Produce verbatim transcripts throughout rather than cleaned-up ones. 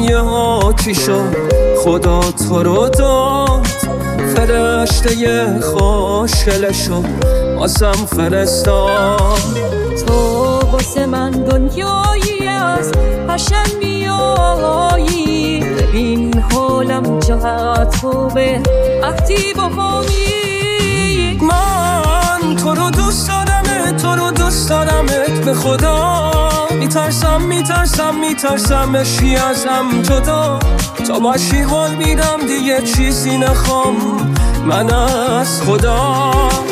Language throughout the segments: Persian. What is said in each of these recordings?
دنیا ها چی شد خدا تو رو داد فرشته خوشگلشو واسم فرستاد تو واسه من دنیایی از قشنگ میایی ببین حالم چقدر خوبه وقتی با همی من تو رو دوست دارمت تو رو دوست دارمت به خدا میترسم میترسم میترسم بشی ازم جدا تا باشی حال میدم دیگه چیزی نخوام من از خدا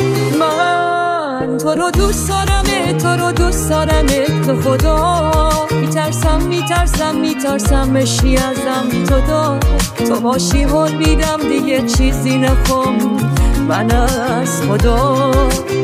من تو رو دوست دارمت تو رو دوست دارمت به خدا میترسم میترسم میترسم بشی ازم جدا تا باشی حال میدم دیگه چیزی نخوام من از خدا